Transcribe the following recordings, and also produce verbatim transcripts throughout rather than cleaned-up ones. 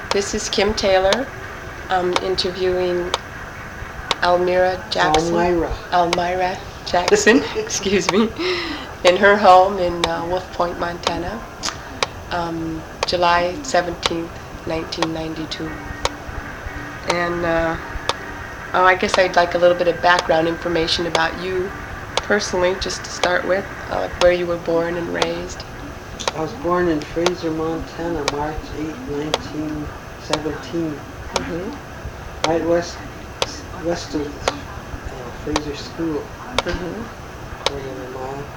This is Kim Taylor. I'm interviewing Almira Jackson. Almira. Almira Jackson, excuse me, in her home in uh, Wolf Point, Montana, um, July seventeenth, nineteen ninety-two. And uh, oh, I guess I'd like a little bit of background information about you personally, just to start with, uh, like where you were born and raised. I was born in Fraser, Montana, March eighth, nineteen seventeen. Mm-hmm. Right west west of uh, Fraser School. Mm-hmm. Quarter of a mile.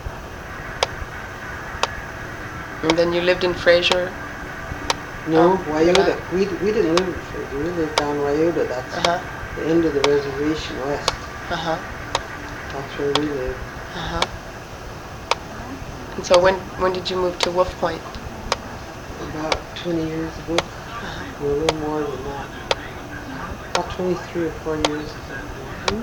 And then you lived in Fraser? No, Um, Wyoda. We, we didn't live in Fraser. We lived down Wyoda. That's Uh-huh. the end of the reservation west. Uh-huh. That's where we lived. Uh-huh. And so when when did you move to Wolf Point? About twenty years ago. Uh-huh. A little more than that. About twenty-three or four years ago. Mm-hmm.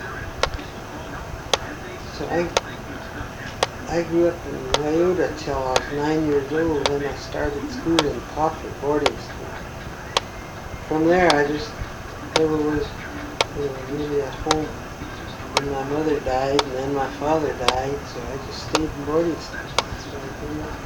So I I grew up in Wyoda till I was nine years old. Then I started school in Poplar boarding school. From there, I just never was you know, really at home. When my mother died, and then my father died, so I just stayed in boarding school. That's what I grew up.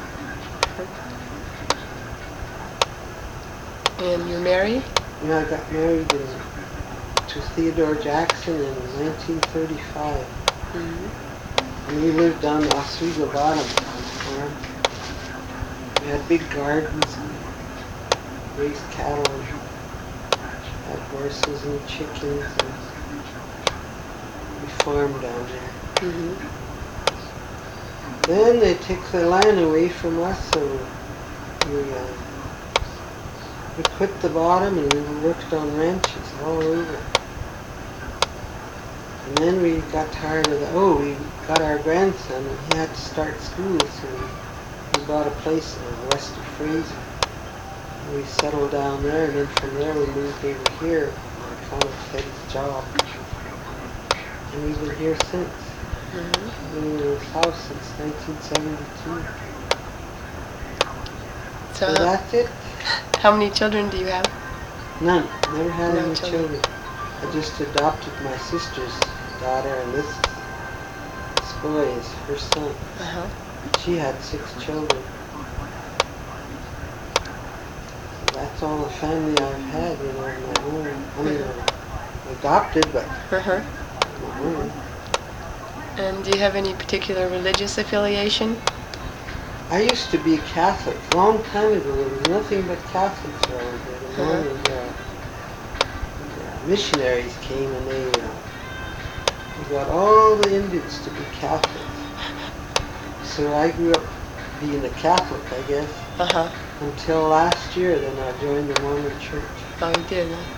And you're married? Yeah, I got married in, to Theodore Jackson in nineteen thirty-five. Mm-hmm. And we lived on Oswego Bottom on the farm. We had big gardens and raised cattle and had horses and chickens, and we farmed down there. Mm-hmm. Then they took the land away from us, so we, uh, we quit the bottom and we worked on ranches all over. And then we got tired of the, oh, we got our grandson and he had to start school, so we, we bought a place in west of Fraser. And we settled down there, and then from there we moved over here on account of Teddy's job. And we've been here since. Mm-hmm. We've been in this house since nineteen seventy-two. So, So that's it. how many children do you have? None. Never had No any children. children. I just adopted my sister's daughter, and this, this boy is her son. Uh-huh. She had six children. That's all the family I've had, you know, on my own. I mean, uh, adopted, but Uh-huh. my own. And do you have any particular religious affiliation? I used to be Catholic. A long time ago, there was nothing but Catholics around here. The Uh-huh. Mormons, uh, the missionaries came and they, uh, they got all the Indians to be Catholic. So I grew up being a Catholic, I guess, Uh-huh. until last year. Then I joined the Mormon church. Oh, you did, huh?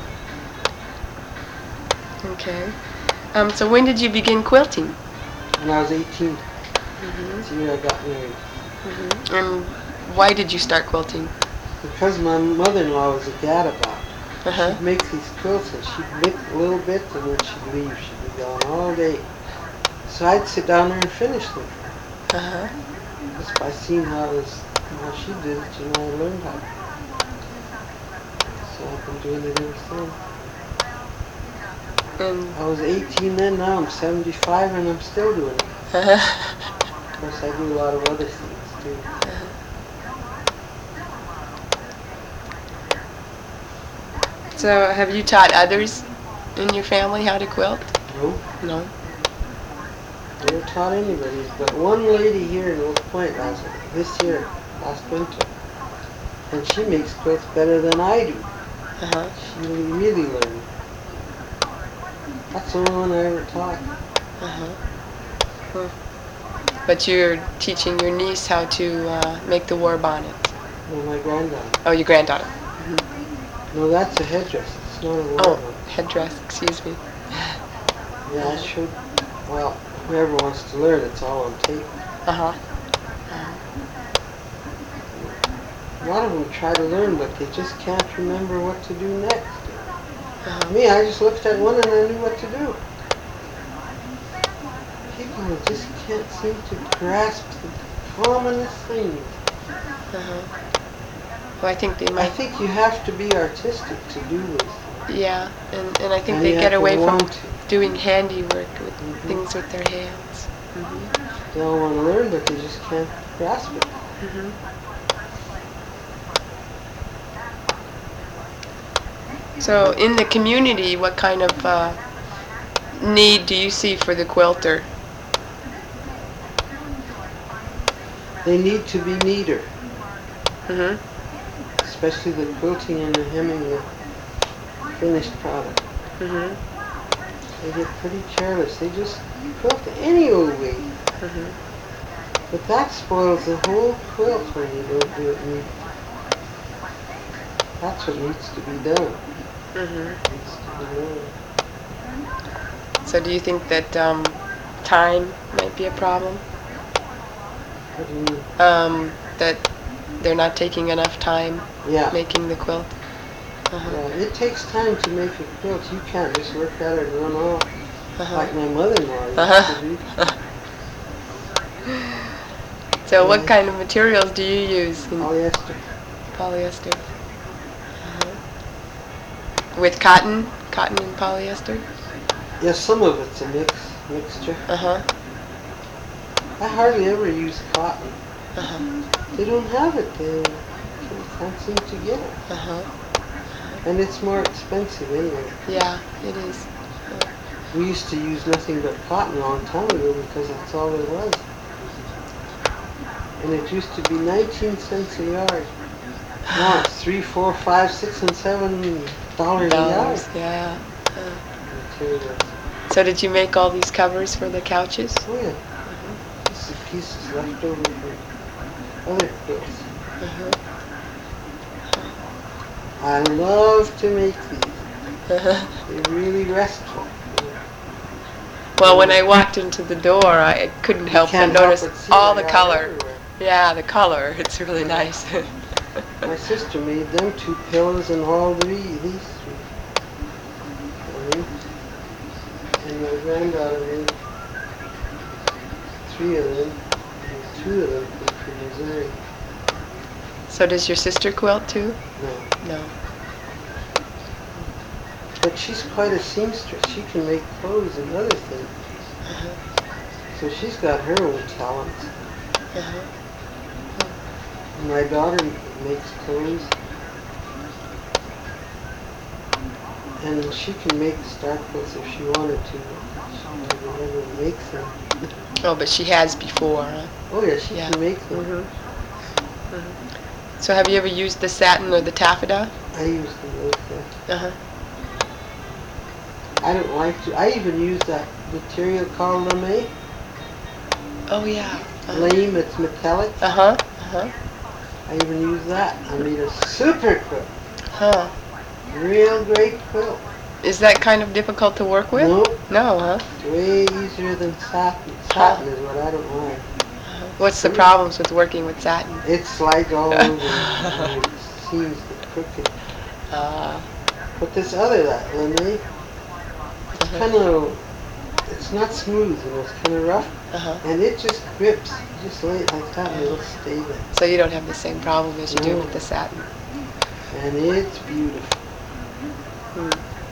Okay. Um, so when did you begin quilting? When I was eighteen, Mm-hmm. that's the year I got married. Mm-hmm. And why did you start quilting? Because my mother-in-law was a gadabout. Uh-huh. She'd make these quilts and she'd make a little bit and then she'd leave. She'd be gone all day. So I'd sit down there and finish them. Uh-huh. Just by seeing how it was, how she did it, you know, I learned how. So I've been doing it ever since. And I was eighteen then, now I'm seventy-five and I'm still doing it. Of course, I do a lot of other things too. so have you taught others in your family how to quilt? No, No. never taught anybody. But one lady here in Wolf Point last this year, last winter, and she makes quilts better than I do. Uh-huh. She really, really learned. That's the only one I ever taught. Uh-huh. Hmm. But you're teaching your niece how to uh, make the war bonnet. No, my granddaughter. Oh, your granddaughter. No, that's a headdress. It's not a war Oh, bonnet. headdress, excuse me. Yeah, I should. Well, whoever wants to learn, it's all on tape. Uh-huh. A lot of them try to learn, but they just can't remember what to do next. Uh-huh. Me, I just looked at one and I knew what to do. People just can't seem to grasp the commonest things. Uh-huh. Well, I think they I might. think you have to be artistic to do this. Yeah, and, and I think And they you get have to away from want to. doing handiwork with Mhm. things with their hands. Mm-hmm. They all want to learn, but they just can't grasp it. Mm-hmm. So in the community, what kind of uh, need do you see for the quilter? They need to be neater, Mm-hmm. especially the quilting and the hemming, the finished product. Mm-hmm. They get pretty careless. They just quilt any old way. Mm-hmm. But that spoils the whole quilt when you don't do it neat. That's what needs to be done. Mm-hmm. Needs to be done. So do you think that um, time might be a problem? What do you mean? Um, that they're not taking enough time Yeah. making the quilt? Uh-huh. Yeah, it takes time to make a quilt. You can't just look at it and run off Uh-huh. like my mother-in-law used Uh-huh. to do. So what Yeah. kind of materials do you use in Polyester. polyester? Uh-huh. With cotton? Cotton and polyester? Yeah, some of it's a mix, mixture. Uh-huh. I hardly ever use cotton. Uh-huh. They don't have it. They can't seem to get it. Uh-huh. And it's more expensive anyway. Yeah, it is. We used to use nothing but cotton a long time ago because that's all there was. And it used to be nineteen cents a yard. Now it's three, four, five, six, and seven dollars a yard. Dollars, yeah. Uh, Materials. so did you make all these covers for the couches? Oh yeah. Just the pieces left over from other quilts. Uh-huh. I love to make these. Uh-huh. They're really restful. Well, when I walked into the door, I couldn't help but can't help notice but see all they the are color. everywhere. Yeah, the color. It's really nice. My sister made them two pillows and all three, these three. And and my granddaughter made three of them, and two of them for Missouri. So does your sister quilt too? No. No. But she's quite a seamstress. She can make clothes and other things. Uh-huh. So she's got her own talents. Uh-huh. My daughter makes clothes. And she can make star quilts if she wanted to. She never makes them. Oh, but she has before, huh? Oh yeah, she Yeah. can make them. Mhm. Mhm. So have you ever used the satin or the taffeta? I use them both, yeah. Uh-huh. I don't like to. I even use that material called lame. Oh, yeah. Uh-huh. Lame, it's metallic. Uh-huh. Uh-huh. I even use that. I made a super quilt. Huh. Real great quilt. Is that kind of difficult to work with? No, No, huh? it's way easier than satin. Satin is what I don't like. What's the problems with working with satin? It slides all over and it seems crooked. Uh, But this other, that lame, it's uh-huh. kind of, it's not smooth, you know, it's kind of rough. Uh-huh. And it just grips. You just lay it like that and it'll stay there. So you don't have the same problem as you do No. with the satin. And it's beautiful. Hmm.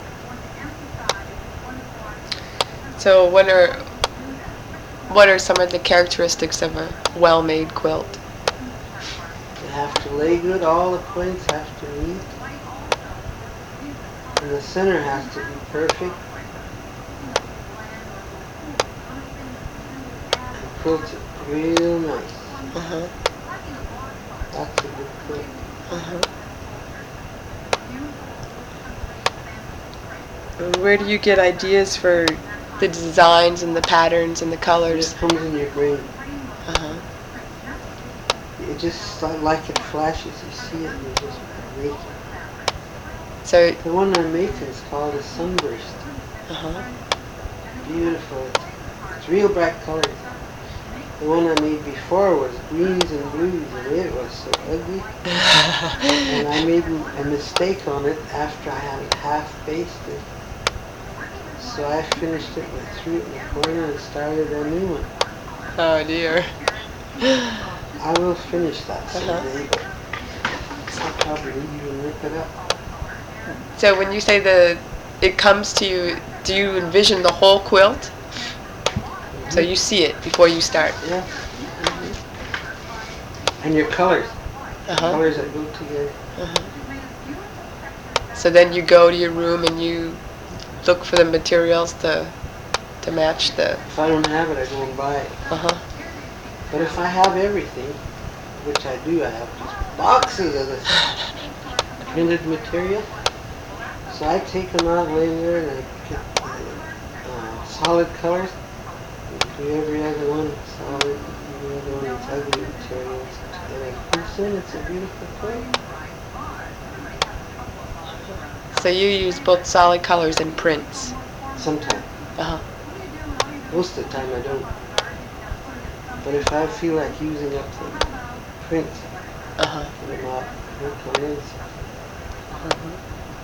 So what are what are some of the characteristics of a well-made quilt? You have to lay good, all the points have to meet. And the center has to be perfect. And quilt it real nice. Uh-huh. That's a good quilt. Uh-huh. And where do you get ideas for the designs and the patterns and the It colors? just comes in your brain. Uh-huh. It just li- like it flashes. You see it and you just make it. So, The one I'm making is called a sunburst. uh-huh. Beautiful. It's, it's real bright colors. The one I made before was greens and blues, and it was so ugly. And I made a mistake on it after I had it half basted. So I finished it and threw it in the corner and started a new one. Oh dear. I will finish that Uh-huh. someday, but probably even rip it up. So when you say the, it comes to you, do you envision the whole quilt? Mm-hmm. So you see it before you start? Yeah. Mm-hmm. And your colors. Uh-huh. Colors that go together. Uh-huh. So then you go to your room and you look for the materials to to match the... If I don't have it, I go and buy it. Uh-huh. But if I have everything, which I do, I have just boxes of this printed material. So I take them out laying there and I get the uh, solid colors. Do every other one solid, every other one is ugly materials. And I put in, it's a beautiful quilt. So you use both solid colors and prints? Sometimes. Uh-huh. Most of the time I don't. But if I feel like using up the prints, Uh-huh. put them out, work on those. Uh-huh.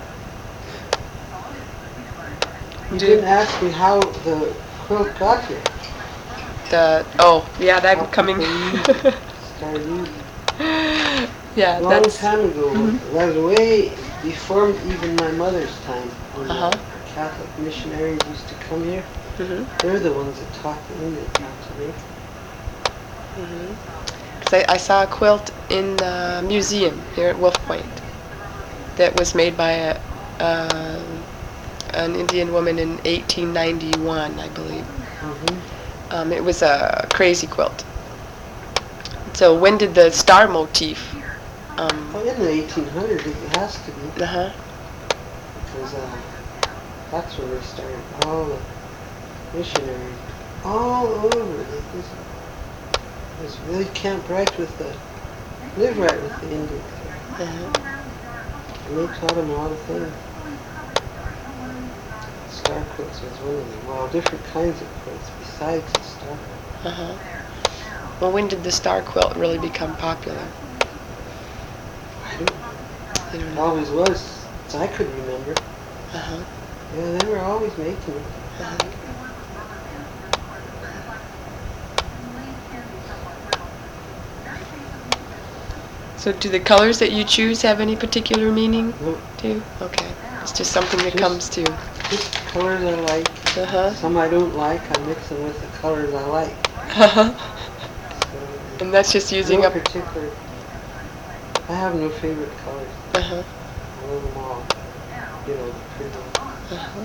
You Do- didn't ask me how the quilt got here. The, oh, yeah, How I'm coming. people use it, started using it. Yeah, A long that's... time ago. Mhm. That was way before even my mother's time. When Uh-huh. the Catholic missionaries used to come here. Mm-hmm. They're the ones that taught the Indians how to make. Mm-hmm. 'Cause I, I saw a quilt in the museum here at Wolf Point that was made by a, uh, an Indian woman in eighteen ninety-one, I believe. Mm-hmm. Um, it was a crazy quilt. So when did the star motif? Um, Oh, in the eighteen hundreds, it has to be. uh-huh. Because uh, that's when they started. All the missionaries, all over. They just, just really camped right with the, live right with the Indians. Uh-huh. And they taught them all the things. Star quilts was one of them. Well, different kinds of quilts besides the star quilt. Uh-huh. Well, when did the star quilt really become popular? I don't know. You don't It know. always was, as I could remember. Uh-huh. Yeah, they were always making it. Uh-huh. So do the colors that you choose have any particular meaning No, to you? Okay. It's just something that Just- comes to you. just the colors I like. Uh-huh. Some I don't like, I mix them with the colors I like. Uh-huh. So, And that's just using no up... particular. I have no favorite colors. Uh-huh. I love them all. You know, the pretty ones. Uh-huh.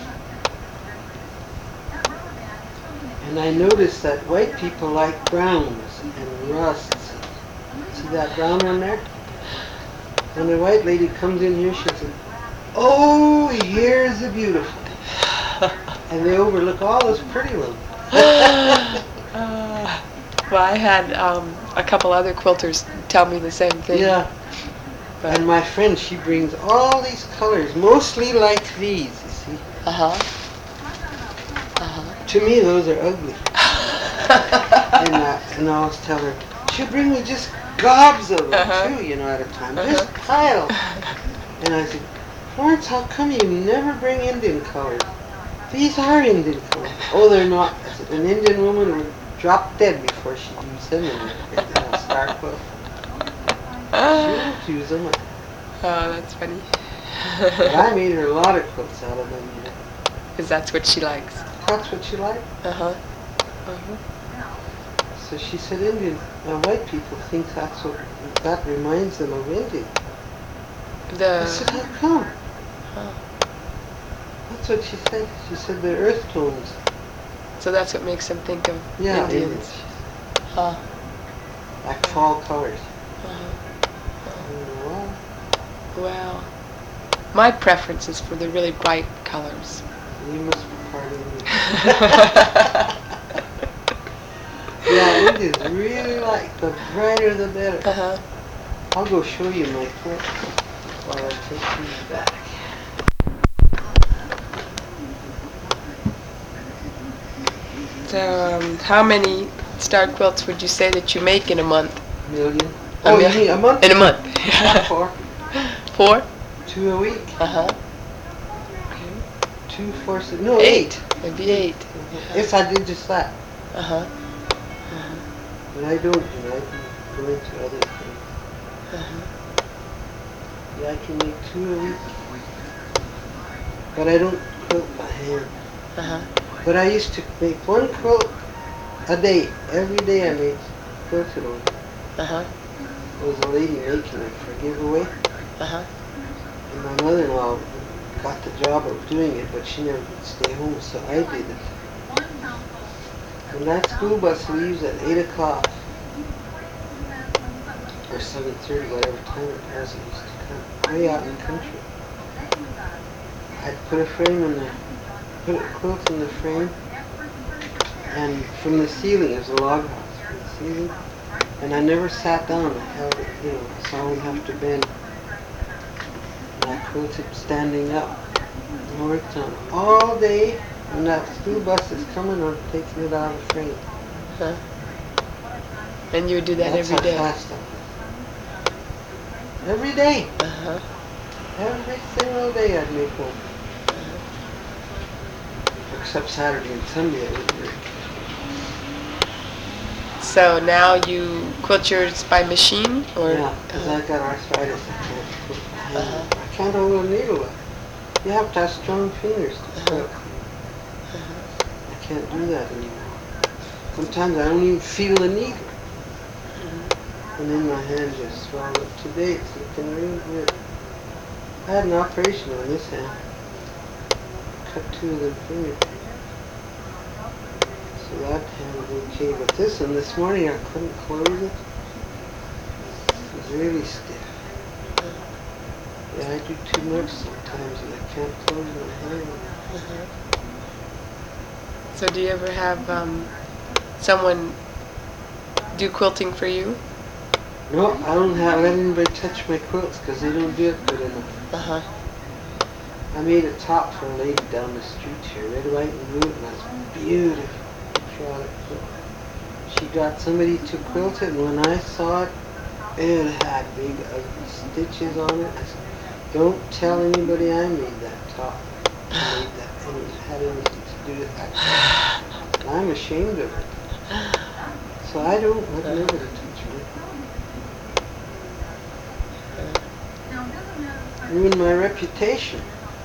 And I noticed that white people like browns and rusts. See that brown one there? When the white lady comes in here, she says, "Oh, here's the beautiful." And they overlook all those pretty ones. Uh, well, I had um, a couple other quilters tell me the same thing. Yeah. But, And my friend, she brings all these colors, mostly like these, you see. uh-huh. Uh-huh. To me, those are ugly. and, uh, and I always tell her, she'll bring me just gobs of them, Uh-huh. too, you know, at a time. Uh-huh. Just piles. And I said, "Florence, how come you never bring Indian colors? These are Indian colors." "Oh, they're not." I said, "An Indian woman would drop dead before she'd use them in a star quilt. She won't use them." Oh, that's funny. But I made her a lot of quilts out of them, you know. Because that's what she likes. That's what she liked. Uh-huh. Uh-huh. So she said Indian, uh, white people think that's what, that reminds them of Indian. I The... said, how come? Oh. That's what she said. She said the earth tones. So that's what makes them think of Yeah, Indians. Indians. Huh. Like fall colors. Uh-huh. Oh, wow. Well, my preference is for the really bright colors. You must be part of Indian. Yeah, Indians really like the brighter the better. Uh-huh. I'll go show you my quilt while I take these back. So, um, how many star quilts would you say that you make in a month? Million. A Oh, mil- you mean a month? In a month. Not four. Four? Two a week. Uh-huh. Two, four, six. No, Eight. eight. Maybe eight. If I did just that. Uh-huh. Uh-huh. But I don't, you know, I can go into other things. Uh-huh. Yeah, I can make two a week. But I don't quilt by hand. Uh-huh. But I used to make one quilt a day. Every day I made quilted on. Uh-huh. There was a lady making it for a giveaway. Uh-huh. And my mother-in-law got the job of doing it, but she never could stay home, so I did it. When that school bus leaves at eight o'clock, or seven thirty, whatever time it was, it used to come way out in the country. I'd put a frame in the, put a quilt in the frame, and from the ceiling, it was a log house, from the ceiling, and I never sat down. I held it, you know, so I wouldn't have to bend. And I quilted standing up. I worked on it all day. When that school bus is coming, I'm taking it out of the frame. Huh. And you would do that That's every how day? fast I was. Every day. Uh-huh. Every single day I'd make one. Uh-huh. Except Saturday and Sunday I wouldn't work. So now you quilt yours by machine? Or? Yeah, because uh, I got arthritis. I can't quilt by hand. Uh-huh. I can't hold a needle. You have to have strong fingers to quilt. Uh-huh. I can't do that anymore. Sometimes I don't even feel the needle. Mm-hmm. And then my hand just swelled up. Today it's looking real good. I had an operation on this hand. Cut two of the fingers. So that hand was okay. But this one, this morning I couldn't close it. It was really stiff. Yeah, I do too much sometimes and I can't close my hand. Uh-huh. So do you ever have um, someone do quilting for you? No, I don't have, let anybody touch my quilts because they don't do it good enough. Uh-huh. I made a top for a lady down the street here, red, white, and blue, and that's beautiful. Patriotic quilt. She got somebody to quilt it, and when I saw it, it had big ugly stitches on it. I said, don't tell anybody I made that top. I made that, and it had anything to do with that. And I'm ashamed of it. So I don't want nobody to touch me. Ruin my reputation.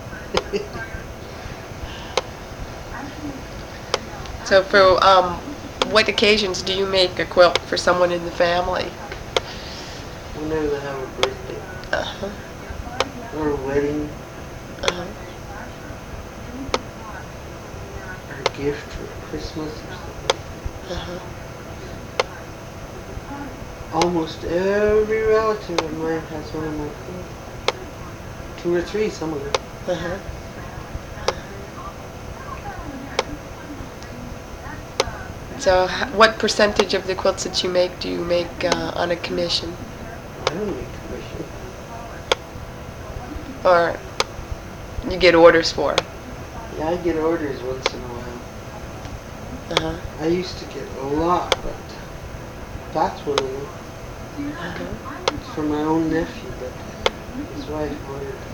So for um, what occasions do you make a quilt for someone in the family? Whenever they have a birthday Uh-huh. or a wedding Uh-huh. or a gift for Christmas or something. Uh-huh. Almost every relative of mine has one of my quilts. Two or three, some of them. Uh-huh. So h- what percentage of the quilts that you make do you make uh, on a commission? I don't make commission. Or you get orders for? Yeah, I get orders once in a while. Uh-huh. I used to get a lot, but that's one of them. Uh-huh. It's for my own nephew, but his wife ordered it.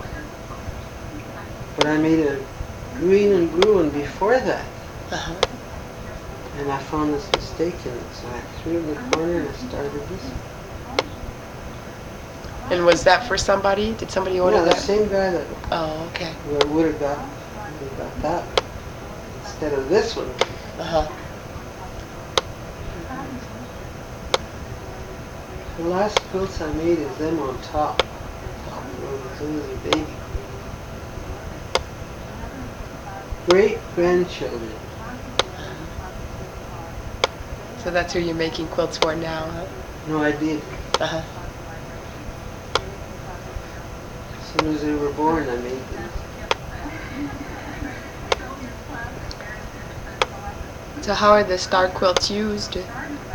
But I made a green and blue one before that. Uh-huh. And I found this mistake in it, so I threw it in the corner and I started this one. And was that for somebody? Did somebody order Yeah, the that? same guy that Oh, okay. would have got, would have got that instead of this one. Uh-huh. The last quilts I made is them on top. Top rows, those are baby. Great grandchildren. So that's who you're making quilts for now, huh? No, I did. Uh-huh. As soon as they were born, I made them. So how are the star quilts used? They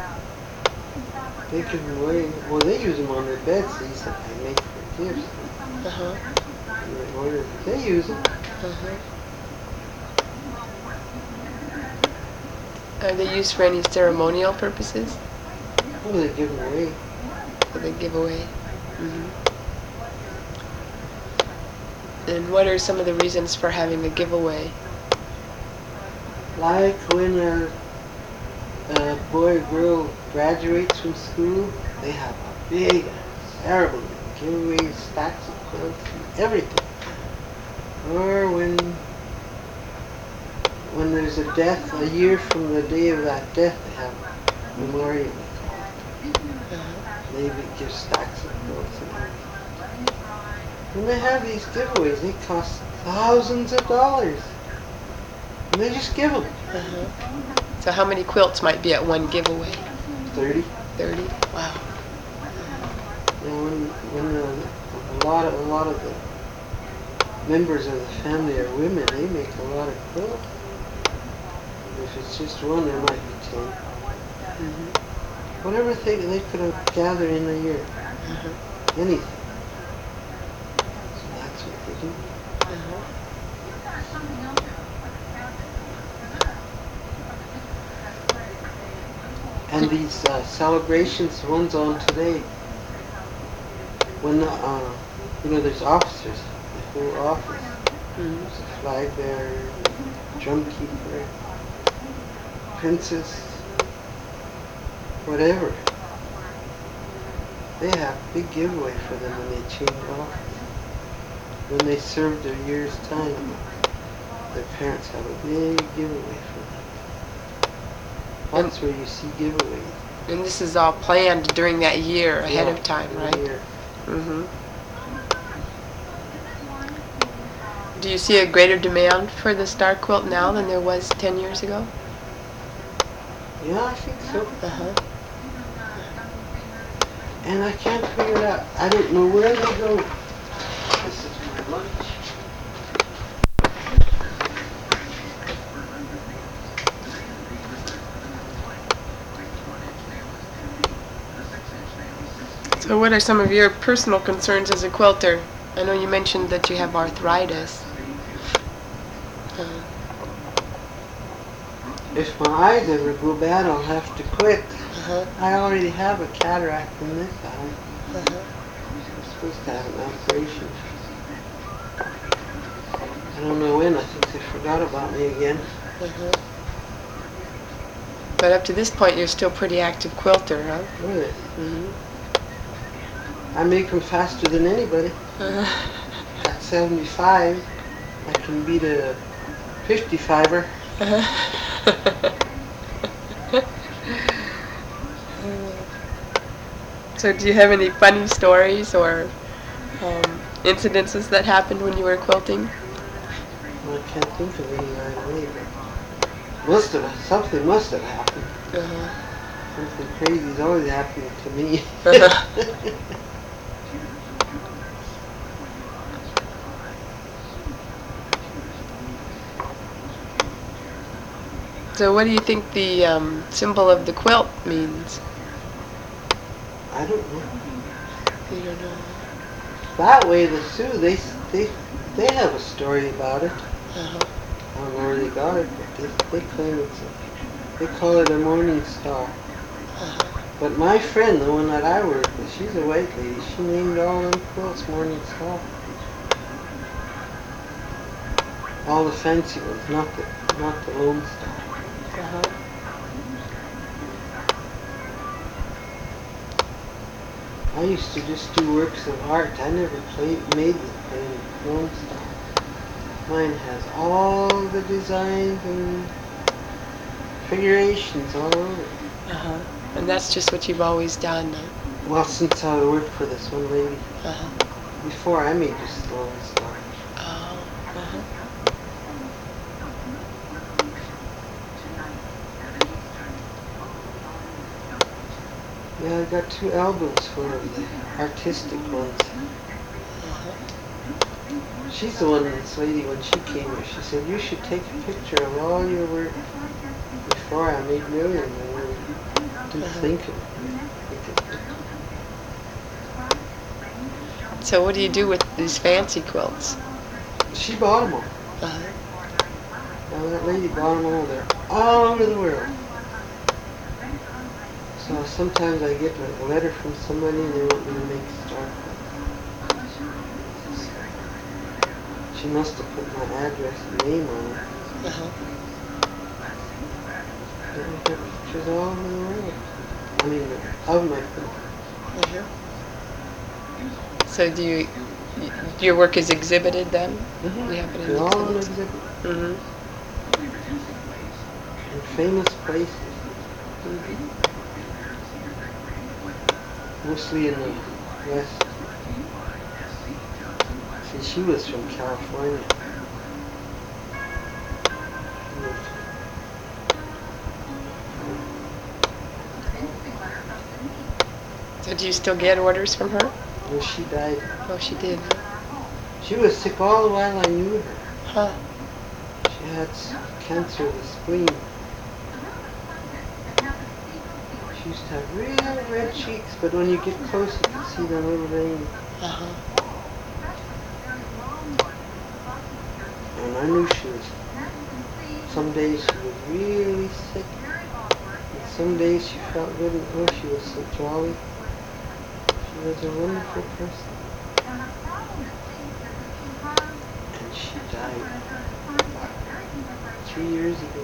give them away. Well, they use them on their beds. These that I make for gifts. Uh-huh. And they order. They use them. Uh-huh. Are they used for any ceremonial purposes? Oh, they give them away. Or they give away? Mm-hmm. And what are some of the reasons for having a giveaway? Like when a, a boy or girl graduates from school, they have a big, terrible giveaways, stacks of quilts, everything. Or when when there's a death, a year from the day of that death, they have a memorial. Uh-huh. They give stacks of quilts. When they have these giveaways, they cost thousands of dollars. And they just give them. Uh-huh. So how many quilts might be at one giveaway? thirty. thirty? Wow. And when, when the, a lot of a lot of the members of the family are women, they make a lot of quilts. If it's just one, there might be ten. Mm-hmm. Whatever they they could have gathered in a year, Uh-huh. anything. So that's what they do. Uh-huh. And these uh, celebrations, the ones on today, when the, uh, you know, there's officers, the whole office. Mm-hmm. There's a flag bearer, drum keeper, princess, whatever. They have a big giveaway for them when they change office. When they serve their year's time, their parents have a big giveaway for them. That's where you see giveaways. And this is all planned during that year ahead Yeah, of time, every right? year. Mm-hmm. Do you see a greater demand for the star quilt now than there was ten years ago? Yeah, I think so. Uh-huh. And I can't figure it out. I don't know where they go. This is my lunch. So what are some of your personal concerns as a quilter? I know you mentioned that you have arthritis. Uh, If my eyes ever go bad, I'll have to quit. uh-huh. I already have a cataract in this eye. Uh-huh. I'm supposed to have an operation. I don't know when. I think they forgot about me again. Uh-huh. But up to this point, you're still pretty active quilter, huh? Really? Mm-hmm. I make them faster than anybody. Uh-huh. At seventy-five, I can beat a fifty-fiver. So do you have any funny stories or um, incidences that happened when you were quilting? Well, I can't think of any right away, but must have, something must have happened. Uh-huh. Something crazy is always happening to me. Uh-huh. So what do you think the um, symbol of the quilt means? I don't know. You don't know. That way, the Sioux, they they they have a story about it. Uh-huh. I don't know where they got it, but they, they claim it's a, they call it a morning star. Uh-huh. But my friend, the one that I work with, she's a white lady. She named all them quilts Morning Star. All the fancy ones, not the not the Lone Star. Uh-huh. I used to just do works of art. I never played, made the plain Lone Star. Mine has all the designs and figurations all over. Uh-huh. And that's just what you've always done. Huh? Well, since I worked for this one lady, Uh-huh. before I made just the Lone Star. Oh. Uh-huh. Yeah, I got two albums full of the artistic ones. Uh-huh. She's the one, this lady, when she came here, she said, you should take a picture of all your work before I made millions. And I didn't Uh-huh. think of it. So what do you do with these fancy quilts? She bought them all. Uh-huh. Now that lady bought them all. They're all over the world. So sometimes I get a letter from somebody and they want me to make a star quilt. She must have put my address and name on it. Uh-huh. But I got pictures all over the world. I mean, of my quilt. Uh-huh. So do you, y- your work is exhibited then? Mm-hmm. You have it in They're all on exhibits? exhibit. Mm-hmm. In famous places. Mostly in the West. See, she was from California. She was, So do you still get orders from her? well, she died. Oh, she did. She was sick all the while I knew her. Huh. She had s- cancer of the spleen. She used to have real red cheeks, but when you get close, you can see the little veins. Uh-huh. And I knew she was, some days she was really sick. And some days she felt good and oh, she was so jolly. She was a wonderful person. And she died about three years ago.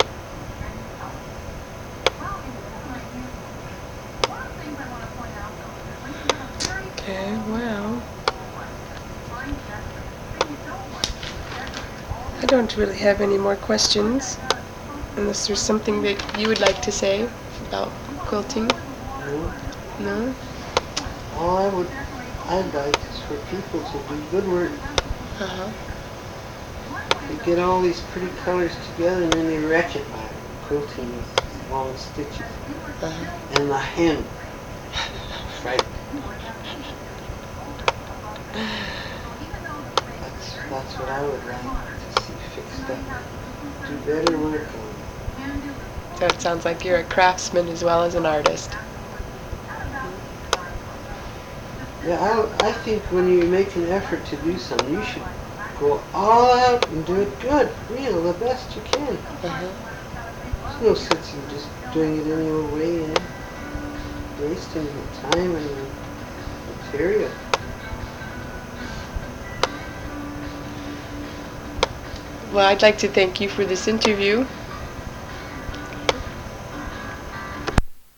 Okay, well. I don't really have any more questions, unless there's something that you would like to say about quilting. No? No? All I would, I'd like is for people to do good work. Uh-huh. They get all these pretty colors together and then they wreck it by quilting with long stitches. Uh-huh. And the hem. Right. That's, that's what I would like to see fixed up. Do better work on it. So it sounds like you're a craftsman as well as an artist. Yeah, I, I think when you make an effort to do something, you should go all out and do it good, real, the best you can. Uh-huh. There's no sense in just doing it any old way, you know? Wasting the time and the material. Well, I'd like to thank you for this interview.